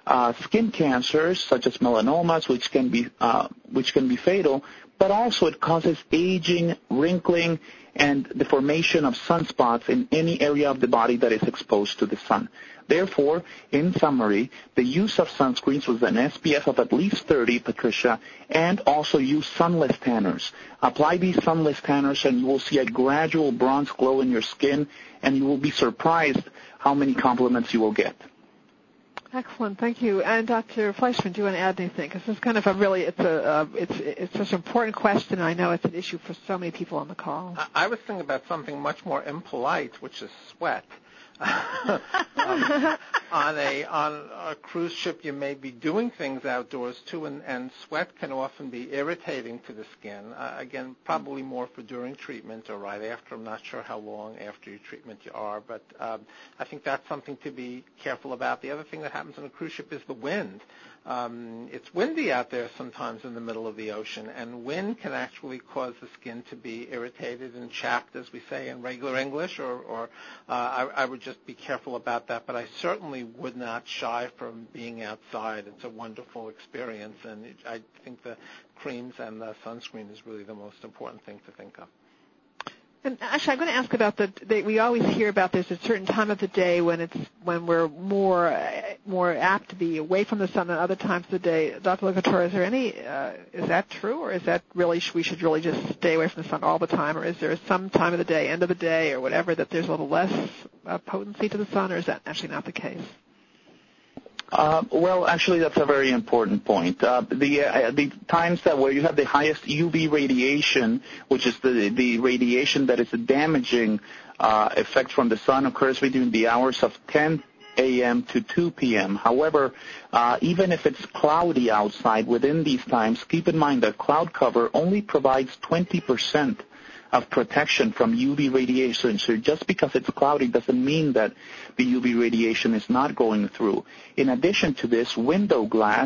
uh, skin cancers such as melanomas, which can be uh, which can be fatal, but also it causes aging, wrinkling, and the formation of sunspots in any area of the body that is exposed to the sun. Therefore, in summary, the use of sunscreens with an S P F of at least thirty, Patricia, and also use sunless tanners. Apply these sunless tanners and you will see a gradual bronze glow in your skin, and you will be surprised how many compliments you will get. Excellent, thank you. And Doctor Fleischman, do you want to add anything? Because this is kind of a really, it's a, uh, it's it's such an important question, and I know it's an issue for so many people on the call. I, I was thinking about something much more impolite, which is sweat. um, on a on a cruise ship, you may be doing things outdoors too, and, and sweat can often be irritating to the skin. Uh, again, probably more for during treatment or right after. I'm not sure how long after your treatment you are, but um, I think that's something to be careful about. The other thing that happens on a cruise ship is the wind. Um, it's windy out there sometimes in the middle of the ocean, and wind can actually cause the skin to be irritated and chapped, as we say in regular English, or, or uh, I, I would just be careful about that. But I certainly would not shy from being outside. It's a wonderful experience, and it, I think the creams and the sunscreen is really the most important thing to think of. And actually, I'm going to ask about the, the. We always hear about this at a certain time of the day when it's when we're more more apt to be away from the sun than other times of the day. Doctor LaCouture, is there any? Uh, is that true, or is that really we should really just stay away from the sun all the time, or is there some time of the day, end of the day, or whatever, that there's a little less uh, potency to the sun, or is that actually not the case? Uh, well, actually, that's a very important point. Uh, the uh, the times that where you have the highest U V radiation, which is the the radiation that is a damaging uh, effect from the sun, occurs between the hours of ten a.m. to two p.m. However, uh, even if it's cloudy outside within these times, keep in mind that cloud cover only provides twenty percent of protection from U V radiation. So just because it's cloudy doesn't mean that the U V radiation is not going through. In addition to this, window glass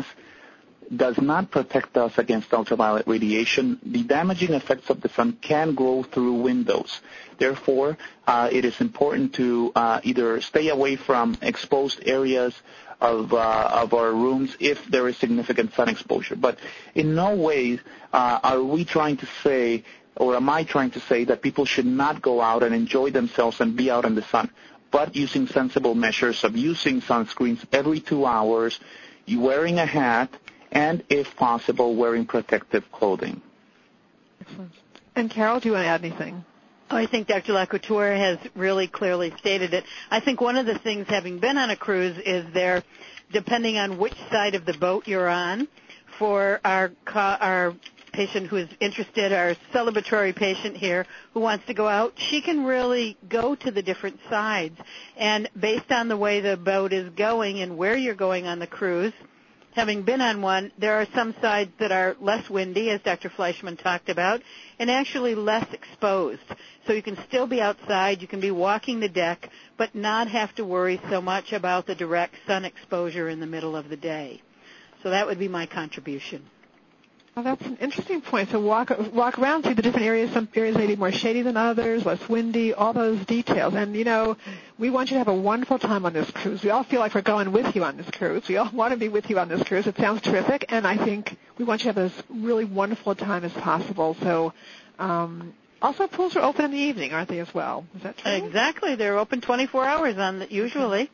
does not protect us against ultraviolet radiation. The damaging effects of the sun can go through windows. Therefore, uh, it is important to uh, either stay away from exposed areas of uh, of our rooms if there is significant sun exposure. But in no way uh, are we trying to say, or am I trying to say, that people should not go out and enjoy themselves and be out in the sun, but using sensible measures of using sunscreens every two hours, you wearing a hat, and if possible, wearing protective clothing. Excellent. And Carol, do you want to add anything? I think Doctor LaCouture has really clearly stated it. I think one of the things, having been on a cruise, is there, depending on which side of the boat you're on, for our our patient who is interested, our celebratory patient here who wants to go out, she can really go to the different sides. And based on the way the boat is going and where you're going on the cruise, having been on one, there are some sides that are less windy, as Doctor Fleischman talked about, and actually less exposed. So you can still be outside, you can be walking the deck, but not have to worry so much about the direct sun exposure in the middle of the day. So that would be my contribution. Well, that's an interesting point. So walk walk around, see the different areas. Some areas may be more shady than others, less windy, all those details. And, you know, we want you to have a wonderful time on this cruise. We all feel like we're going with you on this cruise. We all want to be with you on this cruise. It sounds terrific. And I think we want you to have as really wonderful a time as possible. So um, also pools are open in the evening, aren't they, as well? Is that true? Exactly. They're open twenty-four hours on the, usually.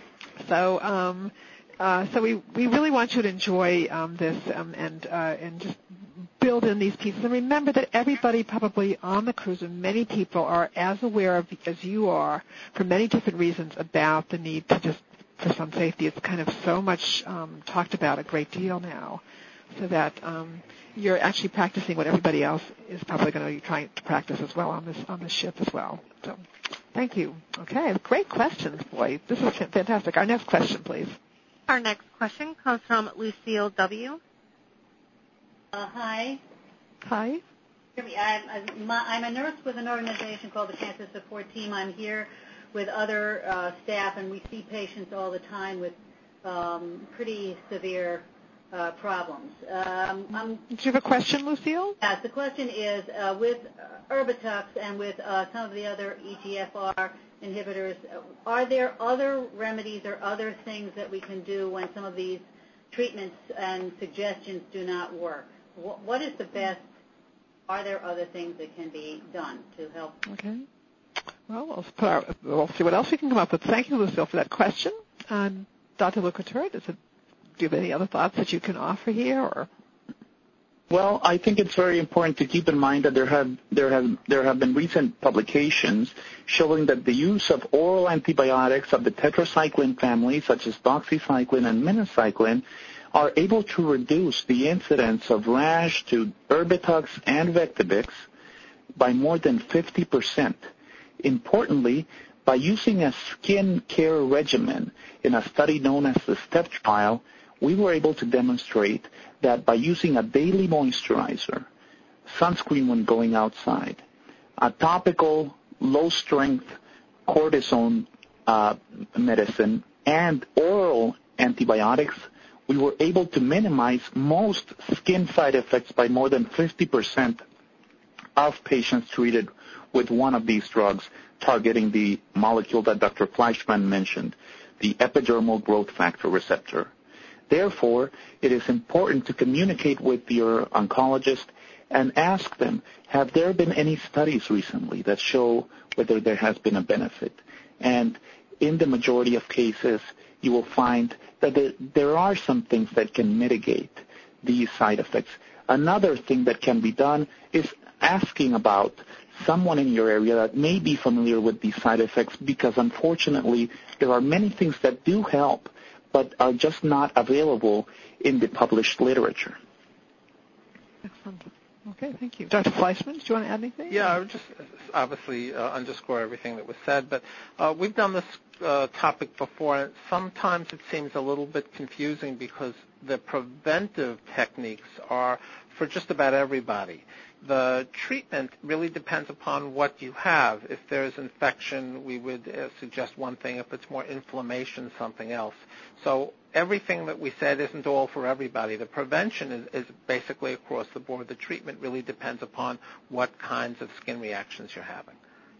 So um Uh, so we, we really want you to enjoy um, this um, and uh, and just build in these pieces. And remember that everybody probably on the cruise, and many people are as aware of as you are, for many different reasons, about the need to just for some safety. It's kind of so much um, talked about a great deal now, so that um, you're actually practicing what everybody else is probably going to be trying to practice as well on this on this ship as well. So thank you. Okay, great questions, boy. This is fantastic. Our next question, please. Our next question comes from Lucille W. Uh, hi. Hi. I'm, I'm, I'm a nurse with an organization called the Cancer Support Team. I'm here with other uh, staff, and we see patients all the time with um, pretty severe uh, problems. Um, I'm, Do you have a question, Lucille? Yes. The question is, uh, with Erbitux and with uh, some of the other E G F R inhibitors. Are there other remedies or other things that we can do when some of these treatments and suggestions do not work? What, what is the best? Are there other things that can be done to help? Okay. Well, we'll, put our, we'll see what else we can come up with. Thank you, Lucille, for that question. Um, Doctor LeCouture, does it, do you have any other thoughts that you can offer here? Or? Well, I think it's very important to keep in mind that there have there have there have been recent publications showing that the use of oral antibiotics of the tetracycline family, such as doxycycline and minocycline, are able to reduce the incidence of rash to Erbitux and Vectibix by more than fifty percent. Importantly, by using a skin care regimen in a study known as the STEP trial, we were able to demonstrate that by using a daily moisturizer, sunscreen when going outside, a topical low-strength cortisone uh, medicine, and oral antibiotics, we were able to minimize most skin side effects by more than fifty percent of patients treated with one of these drugs targeting the molecule that Doctor Fleischman mentioned, the epidermal growth factor receptor. Therefore, it is important to communicate with your oncologist and ask them, have there been any studies recently that show whether there has been a benefit? And in the majority of cases, you will find that there, there are some things that can mitigate these side effects. Another thing that can be done is asking about someone in your area that may be familiar with these side effects, because unfortunately there are many things that do help but are just not available in the published literature. Excellent. Okay, thank you. Doctor Fleischman, do you want to add anything? Yeah, I would just obviously uh, underscore everything that was said, but uh, we've done this uh, topic before, and sometimes it seems a little bit confusing because the preventive techniques are for just about everybody. The treatment really depends upon what you have. If there's infection, we would uh, suggest one thing. If it's more inflammation, something else. So everything that we said isn't all for everybody. The prevention is, is basically across the board. The treatment really depends upon what kinds of skin reactions you're having.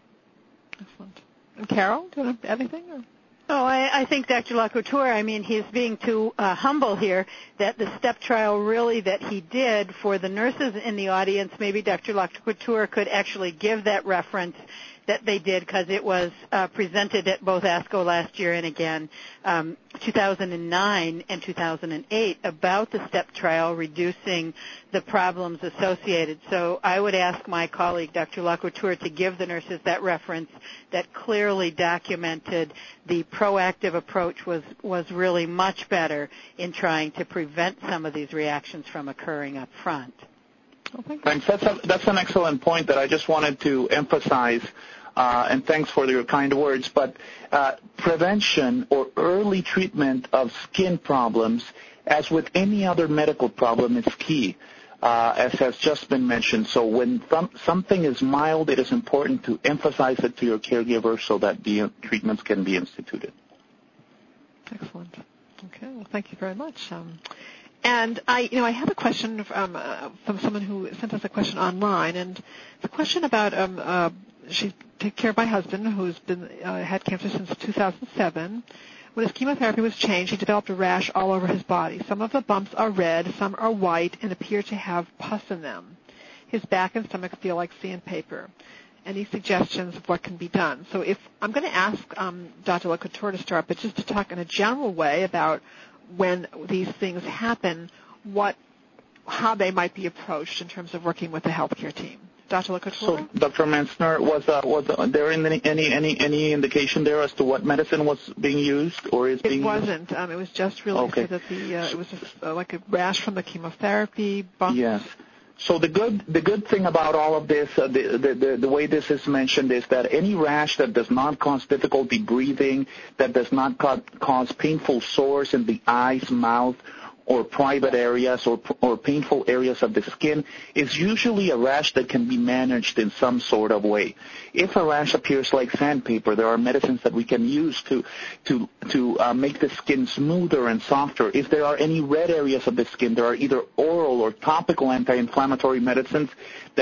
Excellent. And Carol, do you want to add anything? Or? Oh, I, I think Doctor LeCouture, I mean, he's being too uh, humble here, that the STEP trial really that he did for the nurses in the audience, maybe Doctor LeCouture could actually give that reference that they did, because it was uh, presented at both ASCO last year and again um, two thousand nine and two thousand eight about the STEP trial reducing the problems associated. So I would ask my colleague, Doctor LeCouture, to give the nurses that reference that clearly documented the proactive approach was, was really much better in trying to prevent some of these reactions from occurring up front. Well, thank Thanks. That's, a, that's an excellent point that I just wanted to emphasize. Uh, and thanks for your kind words, but uh, prevention or early treatment of skin problems, as with any other medical problem, is key, uh, as has just been mentioned. So when th- something is mild, it is important to emphasize it to your caregiver so that the uh, treatments can be instituted. Excellent. Okay, well, thank you very much. Um, And I, you know, I have a question from, uh, from someone who sent us a question online, and it's a question about um, uh, she takes care of my husband, who's been uh, had cancer since two thousand seven. When his chemotherapy was changed, he developed a rash all over his body. Some of the bumps are red, some are white, and appear to have pus in them. His back and stomach feel like sandpaper. Any suggestions of what can be done? So, if I'm going to ask um, Doctor LeCouture to start, but just to talk in a general way about when these things happen, what, how they might be approached in terms of working with the healthcare team. Doctor LeCouture? So, Doctor Metzner, was, uh, was uh, there any, any any any indication there as to what medicine was being used or is it being wasn't. used? Um, it was just really okay. so that the uh, it was just, uh, like a rash from the chemotherapy. Bumps. Yes. So the good the good thing about all of this, uh, the, the the the way this is mentioned, is that any rash that does not cause difficulty breathing, that does not cause, cause painful sores in the eyes, mouth, or private areas or or painful areas of the skin, is usually a rash that can be managed in some sort of way. If a rash appears like sandpaper, there are medicines that we can use to to to uh, make the skin smoother and softer. If there are any red areas of the skin, there are either oral or topical anti-inflammatory medicines that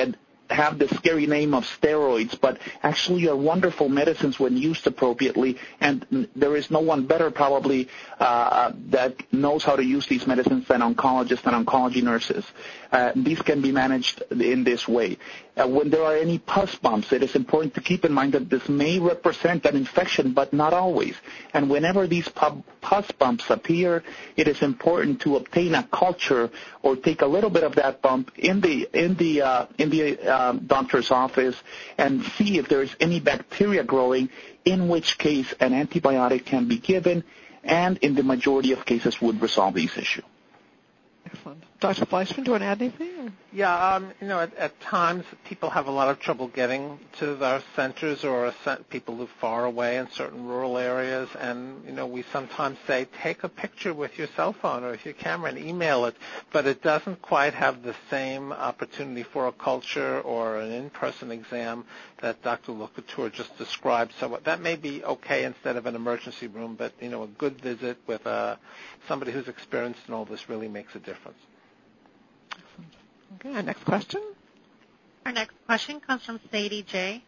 have the scary name of steroids, but actually are wonderful medicines when used appropriately, and there is no one better probably uh, that knows how to use these medicines than oncologists and oncology nurses. Uh, these can be managed in this way. Uh, when there are any pus bumps, it is important to keep in mind that this may represent an infection, but not always. And whenever these pus bumps appear, it is important to obtain a culture or take a little bit of that bump in the in the uh, in the uh, doctor's office and see if there is any bacteria growing, in which case an antibiotic can be given, and in the majority of cases would resolve these issues. Excellent. Doctor Fleischman, do you want to add anything? Yeah, um, you know, at, at times people have a lot of trouble getting to our centers, or a, people live far away in certain rural areas, and, you know, we sometimes say, take a picture with your cell phone or with your camera and email it, but it doesn't quite have the same opportunity for a culture or an in-person exam that Doctor LeCouture just described. So that may be okay instead of an emergency room, but, you know, a good visit with uh, somebody who's experienced in all this really makes a difference. Okay, our next question. Our next question comes from Sadie J.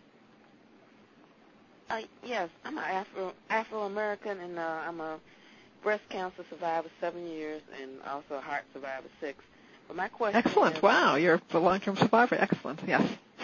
Uh, yes, I'm an Afro, Afro-American, and uh, I'm a breast cancer survivor seven years and also a heart survivor six. But my question Excellent. is, Wow, you're a long-term survivor. Excellent. Yes.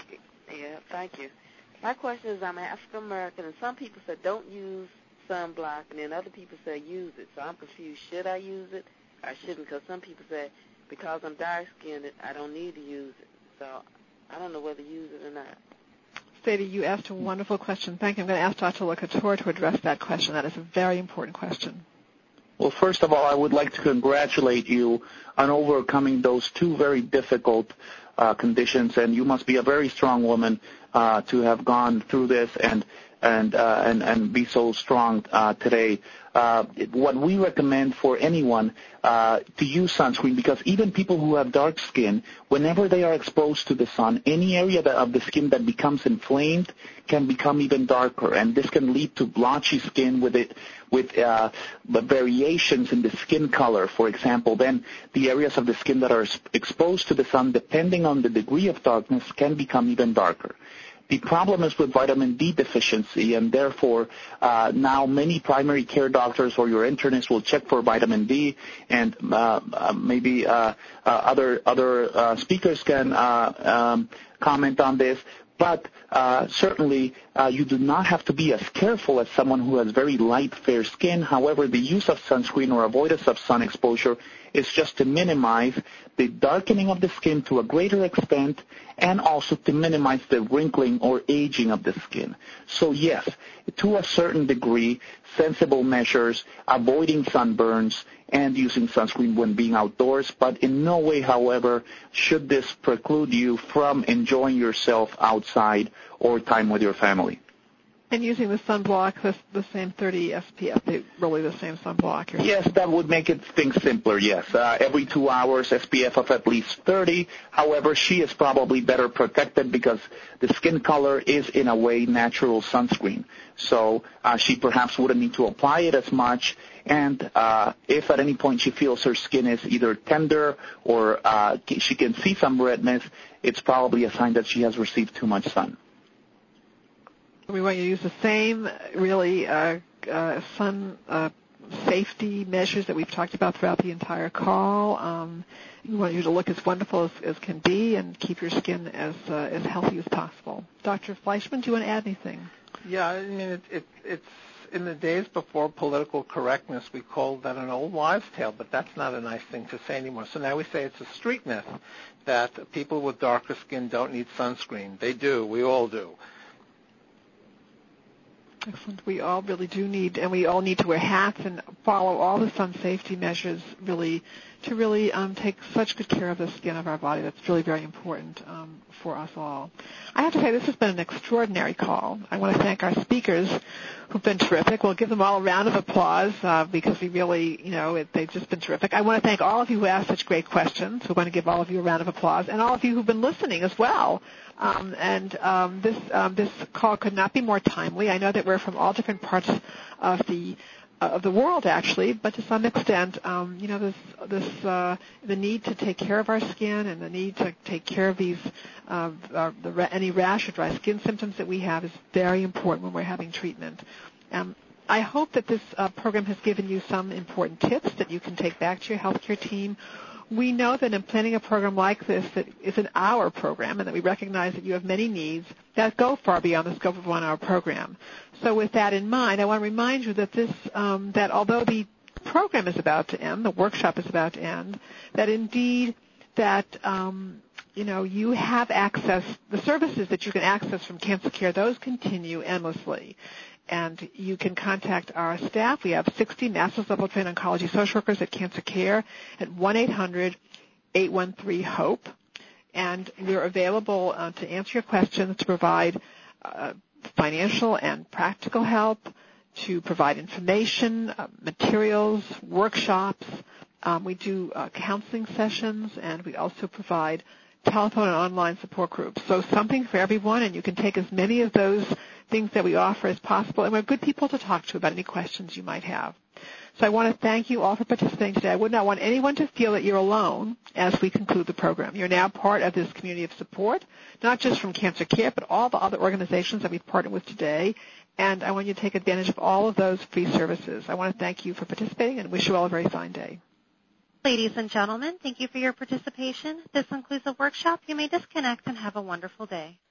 Yeah, thank you. My question is, I'm African-American, and some people say don't use sunblock, and then other people say use it. So I'm confused. Should I use it? I shouldn't, because some people say because I'm dark-skinned, I don't need to use it. So I don't know whether to use it or not. Sadie, you asked a wonderful question. Thank you. I'm going to ask Doctor LeCouture to address that question. That is a very important question. Well, first of all, I would like to congratulate you on overcoming those two very difficult uh, conditions, and you must be a very strong woman uh, to have gone through this and and uh, and, and be so strong uh, today. Uh, what we recommend for anyone uh, to use sunscreen, because even people who have dark skin, whenever they are exposed to the sun, any area that, of the skin that becomes inflamed can become even darker, and this can lead to blotchy skin with it, with uh, variations in the skin color. For example, then the areas of the skin that are exposed to the sun, depending on the degree of darkness, can become even darker. The problem is with vitamin D deficiency, and therefore uh, now many primary care doctors or your internist will check for vitamin D, and uh, uh, maybe uh, uh, other other uh, speakers can uh, um, comment on this. But uh, certainly uh, you do not have to be as careful as someone who has very light, fair skin. However, the use of sunscreen or avoidance of sun exposure is just to minimize the darkening of the skin to a greater extent, and also to minimize the wrinkling or aging of the skin. So yes, to a certain degree, sensible measures, avoiding sunburns, and using sunscreen when being outdoors, but in no way, however, should this preclude you from enjoying yourself outside or time with your family. And using the sunblock, the, the same thirty S P F, they, really the same sunblock. Yes, that would make it things simpler, yes. Uh, every two hours, S P F of at least thirty. However, she is probably better protected because the skin color is, in a way, natural sunscreen. So uh, she perhaps wouldn't need to apply it as much. And uh, if at any point she feels her skin is either tender or uh, she can see some redness, it's probably a sign that she has received too much sun. We want you to use the same, really, uh, uh, sun uh, safety measures that we've talked about throughout the entire call. Um, we want you to look as wonderful as, as can be and keep your skin as uh, as healthy as possible. Doctor Fleischman, do you want to add anything? Yeah, I mean, it, it, it's in the days before political correctness, we called that an old wives' tale, but that's not a nice thing to say anymore. So now we say it's a street myth that people with darker skin don't need sunscreen. They do. We all do. Excellent. We all really do need, and we all need to wear hats and follow all the sun safety measures really to really um, take such good care of the skin of our body. That's really very important um, for us all. I have to say this has been an extraordinary call. I want to thank our speakers who've been terrific. We'll give them all a round of applause uh, because we really, you know, it, they've just been terrific. I want to thank all of you who asked such great questions. We're going to give all of you a round of applause, and all of you who've been listening as well. Um, and um, this um, this call could not be more timely. I know that we're from all different parts of the of the world, actually, but to some extent, um, you know, this this uh, the need to take care of our skin and the need to take care of these uh, uh, the any rash or dry skin symptoms that we have is very important when we're having treatment. Um, I hope that this uh, program has given you some important tips that you can take back to your healthcare team. We know that in planning a program like this that is an hour program and that we recognize that you have many needs that go far beyond the scope of a one-hour program. So with that in mind, I want to remind you that this, um, that although the program is about to end, the workshop is about to end, that indeed that, um, you know, you have access, the services that you can access from Cancer Care, those continue endlessly. And you can contact our staff. We have sixty master's level trained oncology social workers at Cancer Care at one eight hundred eight one three HOPE. And we're available uh, to answer your questions, to provide uh, financial and practical help, to provide information, uh, materials, workshops. Um, we do uh, counseling sessions, and we also provide telephone and online support groups. So something for everyone, and you can take as many of those things that we offer as possible, and we're good people to talk to about any questions you might have. So I want to thank you all for participating today. I would not want anyone to feel that you're alone as we conclude the program. You're now part of this community of support, not just from Cancer Care, but all the other organizations that we've partnered with today, and I want you to take advantage of all of those free services. I want to thank you for participating and wish you all a very fine day. Ladies and gentlemen, thank you for your participation. This concludes the workshop. You may disconnect and have a wonderful day.